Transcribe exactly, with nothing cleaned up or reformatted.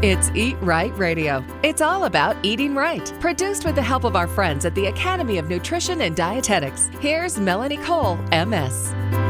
It's Eat Right Radio. It's all about eating right. Produced with the help of our friends at the Academy of Nutrition and Dietetics. Here's Melanie Cole, M S